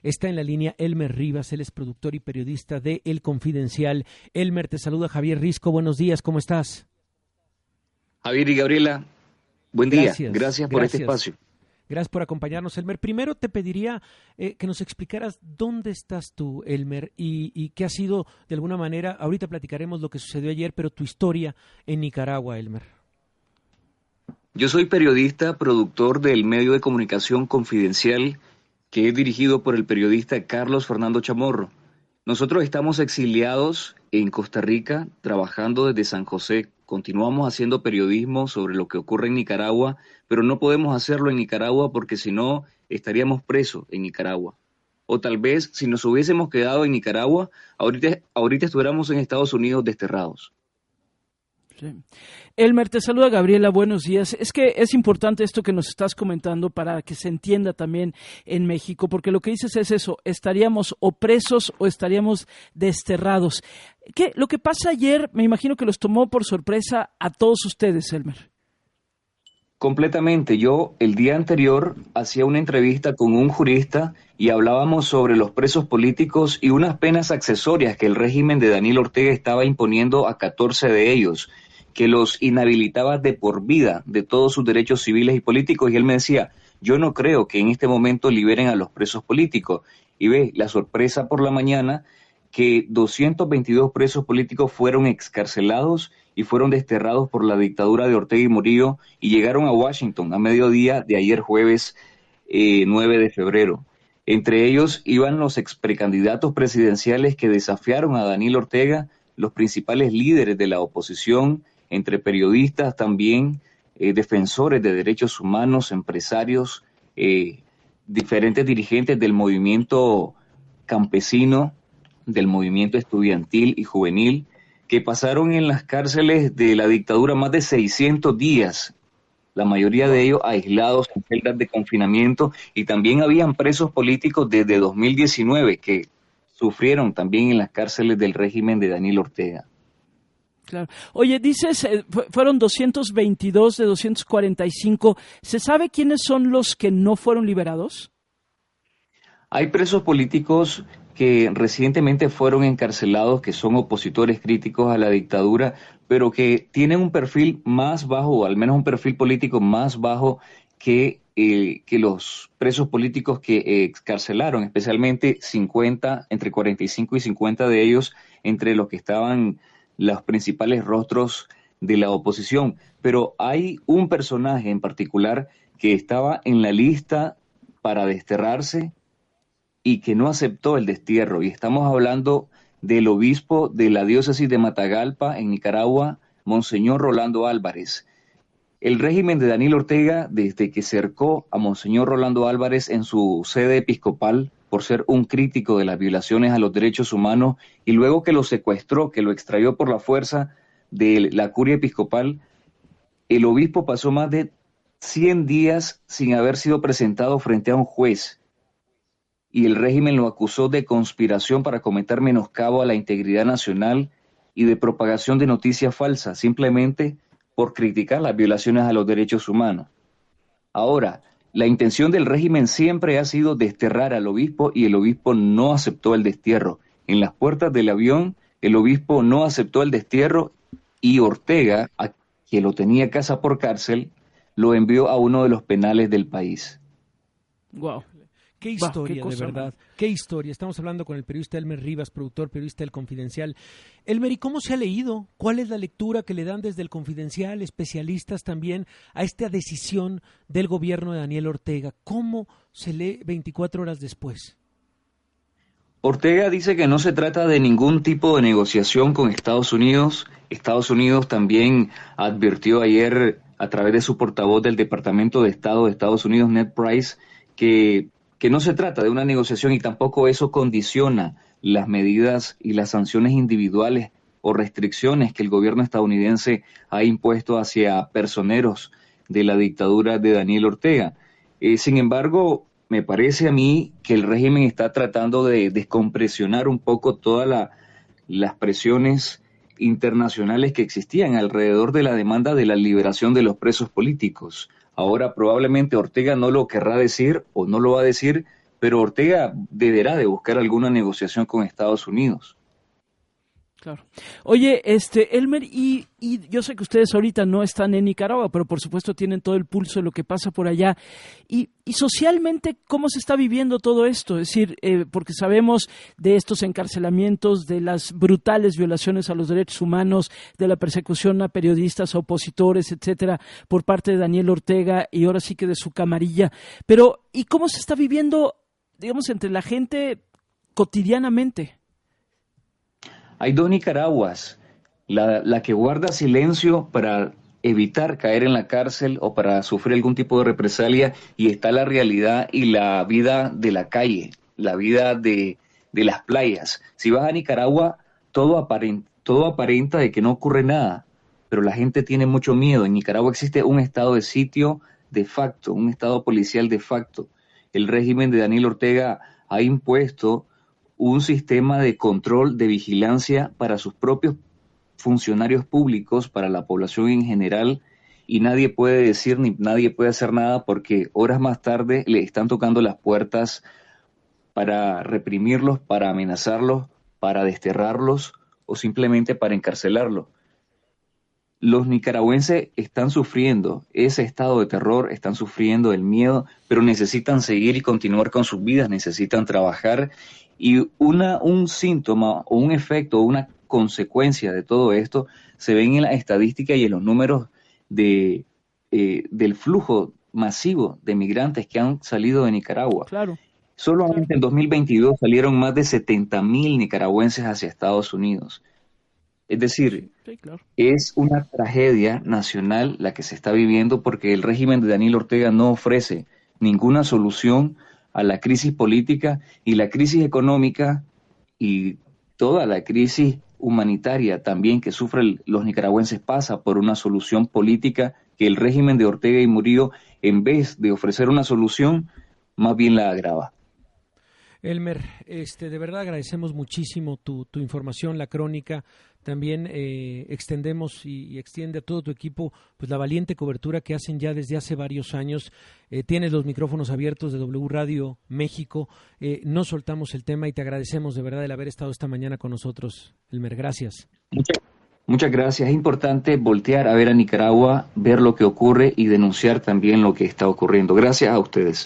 Está en la línea Elmer Rivas, él es productor y periodista de El Confidencial. Elmer, te saluda Javier Risco, buenos días, ¿cómo estás? Javier y Gabriela, buen día, gracias por este espacio. Gracias por acompañarnos, Elmer. Primero te pediría que nos explicaras dónde estás tú, Elmer, y qué ha sido, de alguna manera, ahorita platicaremos lo que sucedió ayer, pero tu historia en Nicaragua, Elmer. Yo soy periodista, productor del medio de comunicación Confidencial, que es dirigido por el periodista Carlos Fernando Chamorro. Nosotros estamos exiliados en Costa Rica, trabajando desde San José. Continuamos haciendo periodismo sobre lo que ocurre en Nicaragua, pero no podemos hacerlo en Nicaragua porque si no estaríamos presos en Nicaragua. O tal vez si nos hubiésemos quedado en Nicaragua, ahorita estuviéramos en Estados Unidos desterrados. Sí. Elmer, te saluda Gabriela, buenos días. Es que es importante esto que nos estás comentando para que se entienda también en México, porque lo que dices es eso, estaríamos o presos o estaríamos desterrados. Lo que pasa ayer, me imagino que los tomó por sorpresa a todos ustedes, Elmer. Completamente. Yo el día anterior hacía una entrevista con un jurista y hablábamos sobre los presos políticos y unas penas accesorias que el régimen de Daniel Ortega estaba imponiendo a 14 de ellos, que los inhabilitaba de por vida de todos sus derechos civiles y políticos. Y él me decía, yo no creo que en este momento liberen a los presos políticos. Y ve, la sorpresa por la mañana, que 222 presos políticos fueron excarcelados y fueron desterrados por la dictadura de Ortega y Murillo y llegaron a Washington a mediodía de ayer jueves 9 de febrero. Entre ellos iban los exprecandidatos presidenciales que desafiaron a Daniel Ortega, los principales líderes de la oposición, entre periodistas también, defensores de derechos humanos, empresarios, diferentes dirigentes del movimiento campesino, del movimiento estudiantil y juvenil, que pasaron en las cárceles de la dictadura más de 600 días, la mayoría de ellos aislados en celdas de confinamiento, y también habían presos políticos desde 2019 que sufrieron también en las cárceles del régimen de Daniel Ortega. Claro. Oye, dices, fueron 222 de 245. ¿Se sabe quiénes son los que no fueron liberados? Hay presos políticos que recientemente fueron encarcelados, que son opositores críticos a la dictadura, pero que tienen un perfil más bajo, o al menos un perfil político más bajo que los presos políticos que excarcelaron, especialmente 50, entre 45 y 50 de ellos, entre los que estaban los principales rostros de la oposición. Pero hay un personaje en particular que estaba en la lista para desterrarse y que no aceptó el destierro, y estamos hablando del obispo de la diócesis de Matagalpa, en Nicaragua, Monseñor Rolando Álvarez. El régimen de Daniel Ortega, desde que cercó a Monseñor Rolando Álvarez en su sede episcopal por ser un crítico de las violaciones a los derechos humanos, y luego que lo secuestró, que lo extrayó por la fuerza de la curia episcopal, el obispo pasó más de 100 días sin haber sido presentado frente a un juez, y el régimen lo acusó de conspiración para cometer menoscabo a la integridad nacional y de propagación de noticias falsas, simplemente por criticar las violaciones a los derechos humanos. Ahora, la intención del régimen siempre ha sido desterrar al obispo, y el obispo no aceptó el destierro. En las puertas del avión, el obispo no aceptó el destierro, y Ortega, a quien lo tenía casa por cárcel, lo envió a uno de los penales del país. Wow. Qué historia, de verdad, qué historia. Estamos hablando con el periodista Elmer Rivas, productor, periodista del Confidencial. Elmer, ¿y cómo se ha leído? ¿Cuál es la lectura que le dan desde el Confidencial, especialistas también, a esta decisión del gobierno de Daniel Ortega? ¿Cómo se lee 24 horas después? Ortega dice que no se trata de ningún tipo de negociación con Estados Unidos. Estados Unidos también advirtió ayer, a través de su portavoz del Departamento de Estado de Estados Unidos, Ned Price, que no se trata de una negociación, y tampoco eso condiciona las medidas y las sanciones individuales o restricciones que el gobierno estadounidense ha impuesto hacia personeros de la dictadura de Daniel Ortega. Sin embargo, me parece a mí que el régimen está tratando de descompresionar un poco todas las presiones internacionales que existían alrededor de la demanda de la liberación de los presos políticos. Ahora probablemente Ortega no lo querrá decir o no lo va a decir, pero Ortega deberá de buscar alguna negociación con Estados Unidos. Claro. Oye, Elmer, y yo sé que ustedes ahorita no están en Nicaragua, pero por supuesto tienen todo el pulso de lo que pasa por allá. Y socialmente, ¿cómo se está viviendo todo esto? Es decir, porque sabemos de estos encarcelamientos, de las brutales violaciones a los derechos humanos, de la persecución a periodistas, a opositores, etcétera, por parte de Daniel Ortega y ahora sí que de su camarilla. Pero, ¿y cómo se está viviendo, digamos, entre la gente cotidianamente? Hay dos Nicaraguas, la que guarda silencio para evitar caer en la cárcel o para sufrir algún tipo de represalia, y está la realidad y la vida de la calle, la vida de las playas. Si vas a Nicaragua, todo aparenta de que no ocurre nada, pero la gente tiene mucho miedo. En Nicaragua existe un estado de sitio de facto, un estado policial de facto. El régimen de Daniel Ortega ha impuesto un sistema de control, de vigilancia para sus propios funcionarios públicos, para la población en general, y nadie puede decir ni nadie puede hacer nada porque horas más tarde le están tocando las puertas para reprimirlos, para amenazarlos, para desterrarlos o simplemente para encarcelarlos. Los nicaragüenses están sufriendo ese estado de terror, están sufriendo el miedo, pero necesitan seguir y continuar con sus vidas, necesitan trabajar. Y un síntoma o un efecto o una consecuencia de todo esto se ven en la estadística y en los números del flujo masivo de migrantes que han salido de Nicaragua. Claro. Solamente en 2022 salieron más de 70,000 nicaragüenses hacia Estados Unidos. Es decir, sí, claro. Es una tragedia nacional la que se está viviendo porque el régimen de Daniel Ortega no ofrece ninguna solución a la crisis política y la crisis económica y toda la crisis humanitaria también que sufren los nicaragüenses pasa por una solución política que el régimen de Ortega y Murillo, en vez de ofrecer una solución, más bien la agrava. Elmer, de verdad agradecemos muchísimo tu información, la crónica. También extendemos y extiende a todo tu equipo pues la valiente cobertura que hacen ya desde hace varios años. Tienes los micrófonos abiertos de W Radio México. No soltamos el tema y te agradecemos de verdad el haber estado esta mañana con nosotros, Elmer. Gracias. Muchas gracias. Es importante voltear a ver a Nicaragua, ver lo que ocurre y denunciar también lo que está ocurriendo. Gracias a ustedes.